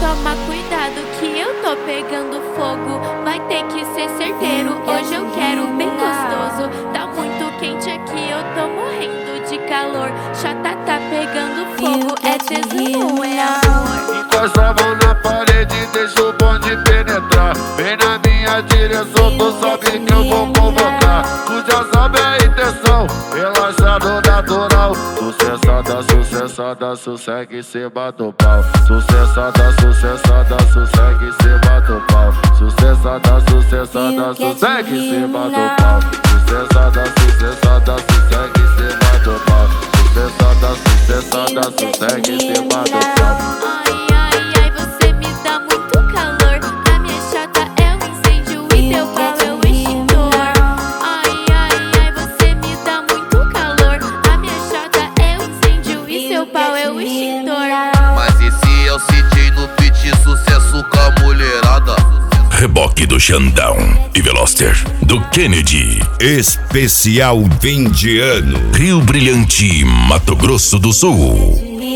toma cuidado que eu tô pegando fogo. Vai ter que ser certeiro, hoje eu quero bem gostoso. Tá muito quente aqui, eu tô morrendo de calor. Chata tá pegando fogo, é tesão, é amor. Encosta a mão na parede, deixa o bonde penetrar. Vem na minha direção, tu sabe que eu vou convocar. Tu já sabe a intenção, relaxado natural. Sucessada, sucessada, sossegue e cima do pau. Sucessada, sucessada, sossegue e cima do pau. Sucessada, sucessada, sossegue e cima do pau. Sucessada, sucessada, sossegue e cima do pau. Sucessada, sucessada, sossegue e cima do pau. Ai, ai, ai, você me dá muito calor. A minha chata é um incêndio e teu pau é o extintor. Ai, ai, ai, você me dá muito calor. A minha chata é um incêndio e seu pau é o extintor. Mas esse é o CJ no beat, sucesso com a mulherada. Reboque do Xandão e Veloster do Kennedy. Especial fim de ano. Rio Brilhante, Mato Grosso do Sul.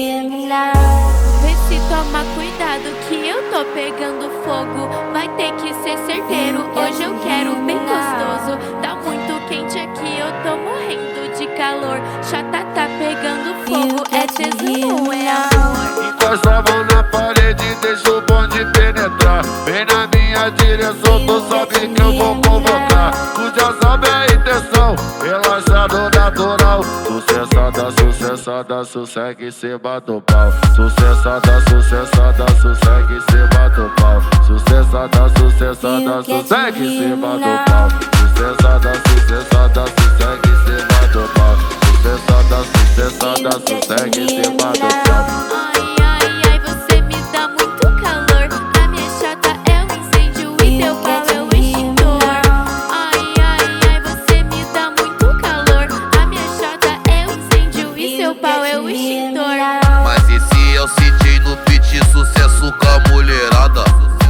Vê se toma cuidado que eu tô pegando fogo. Vai ter que ser certeiro, hoje eu quero bem gostoso. Tá muito quente aqui, eu tô morrendo de calor. Chata tá pegando fogo, é tesão, é amor. Encosta a mão na parede, deixa o bonde penetrar. Vem na minha direção, tu sabe que eu vou convocar. Tu já sabe a intenção, relaxado natural. Sucessada, sucessada, sossegue e cima do pau. Sucessada, sucessada, sossegue e cima do pau. Sucessada, sucessada, sossegue e cima do pau. Sucessada, sucessada, sossegue e cima do pau. Sucessada, sucessada, sossegue e cima do pau. Ai, ai, ai, você me dá muito calor. A minha chata é um incêndio e teu pau é o extintor. Ai, ai, ai, você me dá muito calor. A minha chata é um incêndio e seu pau é o extintor. Mas esse é o CJ no beat, sucesso com a mulherada.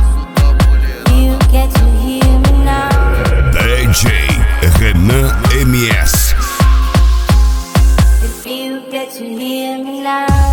DJ Renan MS. If you get to hear me now.